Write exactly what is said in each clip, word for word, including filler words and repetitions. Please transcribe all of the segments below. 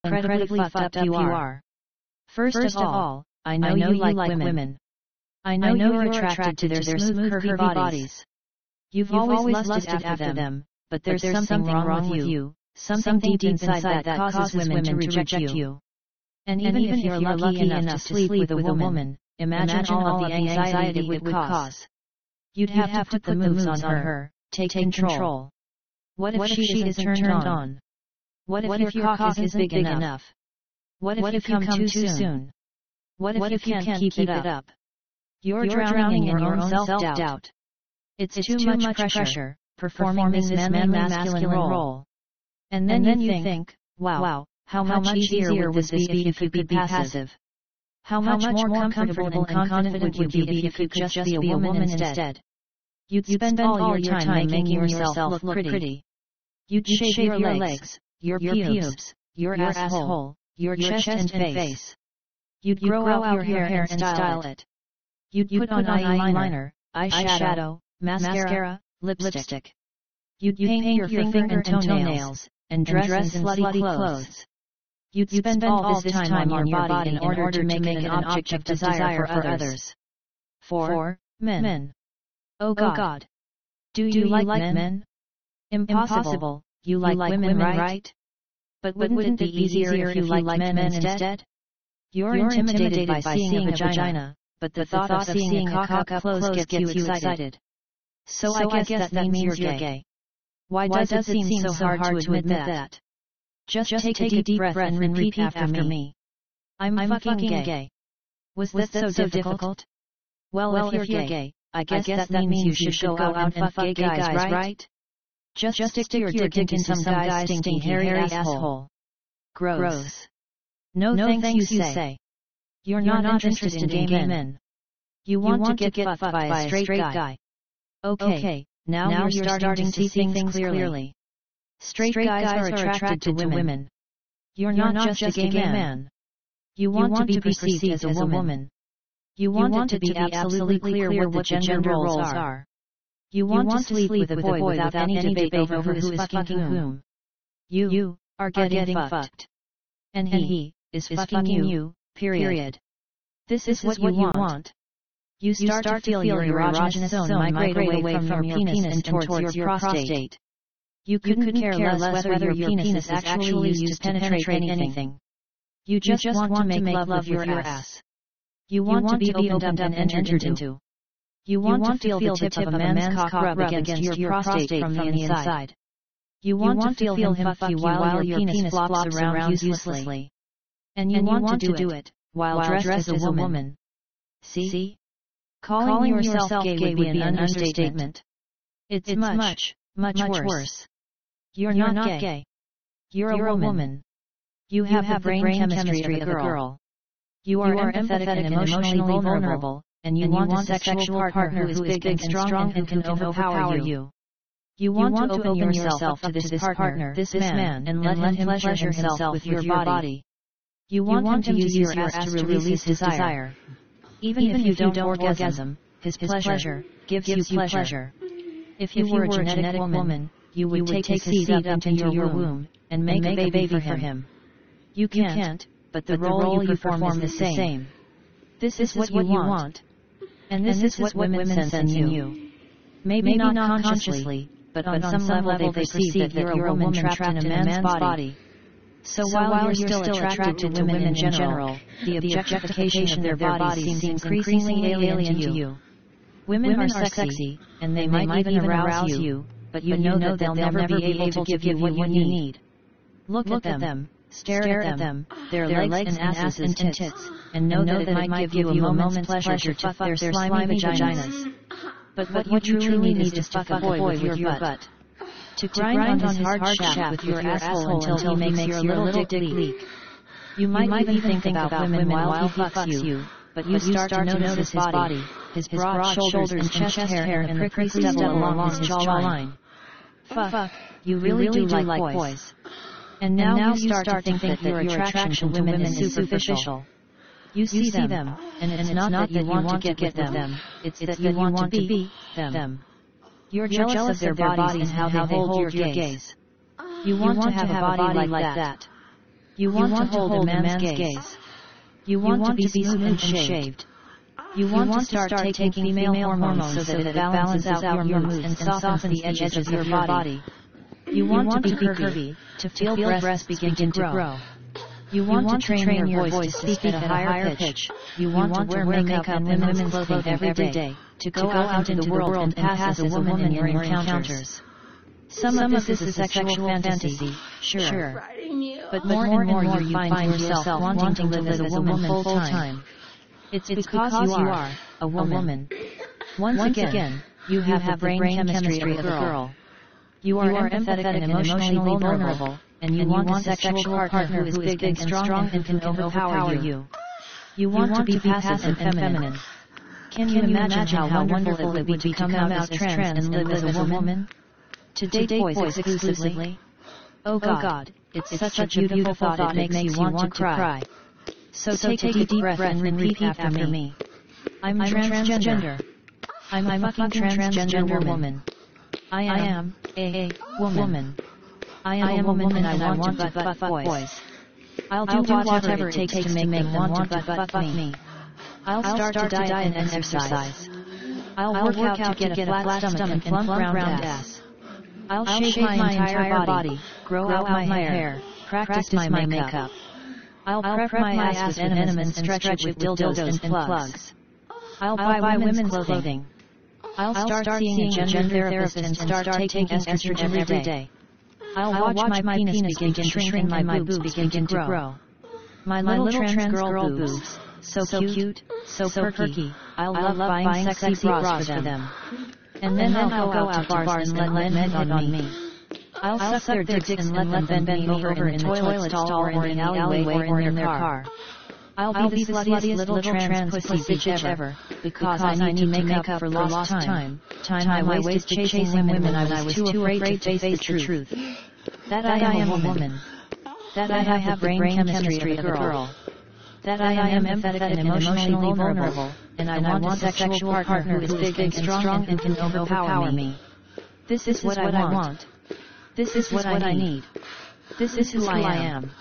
incredibly fucked up you are. First of all, I know you like women. I know you're attracted to their smooth curvy bodies. You've always lusted after them, but there's something wrong with you, something deep inside that causes women to reject you. And even if you're lucky enough to sleep with a woman, imagine all of the anxiety it would cause. You'd have to put the moves on her, take control. What if she isn't turned on? What if your cock isn't big enough? What if you come too soon? What if you can't keep it up? You're drowning in your own self-doubt. It's too much pressure, performing this manly masculine role. And then you think, wow, how much easier would this be if you could be passive? How much more comfortable and confident would you be if you could just be a woman instead? You'd spend all your time making yourself look pretty. You'd shave your legs, your pubes, your asshole, your chest and face. You'd grow out your hair and style it. You'd put on eyeliner, eyeshadow, mascara, lipstick. You'd paint your finger and toenails, and dress in slutty clothes. You'd spend all this time on your body in order to make it an object of desire for others. For men. Oh God. Do you like men? Impossible. You like women, right? But wouldn't it be easier if you liked men instead? You're intimidated by seeing a vagina, but the thought of seeing a cock up close gets you excited. So I guess that means you're gay. Why does it seem so hard to admit that? Just take a deep breath and repeat after me. I'm fucking gay. Was that so difficult? Well, if you're gay, I guess that means you should go out and fuck gay guys, right? Just stick your dick into some guy's stinky hairy asshole. Gross. No thanks, you say. You're not interested in gay men. You want to get fucked by a straight guy. Okay, now you're starting to see things clearly. Straight guys are attracted to women. You're not just a gay man. You want to be perceived as a woman. You want it to be absolutely clear what the gender roles are. You want to sleep with a boy without any debate over who is fucking whom. You are getting fucked. And he is fucking you, period. This is what you want. You start to feel your erogenous zone migrate away from your penis and towards your prostate. You couldn't care less whether your penis is actually used to penetrate anything. You just want to make love with your ass. You want to be opened up and entered into. You want to feel the tip of a man's cock rub against your prostate from the inside. You want to feel him fuck you while your penis flops around uselessly. And you want to do it while dressed as a woman. See? Calling yourself gay would be an understatement. It's much, much worse. You're not gay. You're a woman. You have the brain chemistry of a girl. You are empathetic and emotionally vulnerable, and you want a sexual partner who is big and strong and can overpower you. You want to open yourself to this partner, this man, and let him pleasure himself with your body. You want him to use your ass to release his desire. Even if you don't orgasm, his pleasure gives you pleasure. If you were a genetic woman, you would take his seed up into your womb and make a baby for him. You can't, but the role you perform is the same. This is what you want, and this is what women sense in you. Maybe not consciously, but on some level they perceive that you're a woman trapped in a man's body. So while you're still attracted to women in general, the objectification of their bodies seems increasingly alien to you. Women are sexy, and they might even arouse you, but you know that they'll never be able to give you what you need. Look at them, stare at them, their legs and asses and tits, and know that it might give you a moment's pleasure to fuck their slimy vaginas. But what you truly need is to fuck a boy with your butt. To grind on his hard shaft with your asshole until he makes your little dick leak. You might even think about women while he fucks you, but you start to notice his body, his broad shoulders and chest hair and the prickly stubble along his jawline. Fuck, you really do like boys. And now you start to think that your attraction to women is superficial. You see them, and it's not that you want to get with them, it's that you want to be them. You're jealous of their bodies and how they hold your gaze. You want to have a body like that. You want, you want to hold a man's, man's gaze. gaze. You want, you want to be smooth and shaved. You want, you want to start, start taking female hormones so that it balances out your moods and softens the edges of your body. You want, you want to be curvy, to feel breasts begin to grow. You want, you want to train, train your voice to speak at a higher pitch. You want, you want to wear makeup and women's clothing every day, to go out into the world and pass as a woman in your encounters. Some, Some of this is a sexual fantasy, sure. sure. But more and more you find yourself wanting to live as a woman full time. It's because you are a woman. Once again, you have the brain chemistry of a girl. You are empathetic and emotionally vulnerable, and you want a sexual partner who is big and strong and can overpower you. You want to be passive and feminine. Can you imagine how wonderful it would be to come out as trans and live as a woman? To date boys exclusively? Oh God, it's such a beautiful thought it makes you want to cry. So take a deep breath and repeat after me. I'm transgender. I'm a fucking transgender woman. I am a woman. I am a woman and I want to butt fuck boys. I'll do whatever it takes to make them want to butt fuck me. I'll start to diet and exercise. I'll work out to get a flat stomach and plump round ass. I'll shave my entire body, grow out my hair, practice my makeup. I'll prep my ass with enemas and stretch it with dildos and plugs. I'll buy women's clothing. I'll start seeing a gender therapist and start taking estrogen every day. I'll watch my penis begin to shrink and my boobs begin to grow. My little trans girl boobs, so cute, so perky. I'll love buying sexy bras for them. And then I'll go out to bars and let men hit on me. I'll suck their dicks and let them bend me over in the toilet stall or in the alleyway or in their car. I'll be the sluttiest little trans pussy bitch ever, because I need to make up for lost time, time I wasted chasing women when I was too afraid to face the truth. That I am a woman. That I have the brain chemistry of a girl. That I am empathetic and emotionally vulnerable, and I want a sexual partner who is big and strong and can overpower me. This is what I want. This is what I need. This is who I am.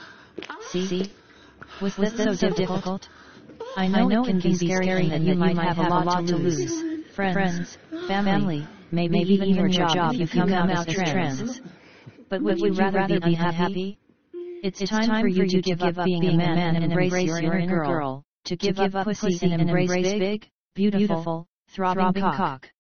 See? Was that so difficult? I know it can be scary and that you might have a lot to lose. Friends, family, maybe even your job if you come out as trans. But would you rather be happy? It's time for you to give up being a man and embrace your inner girl, to give up pussy and embrace big, beautiful, throbbing cock.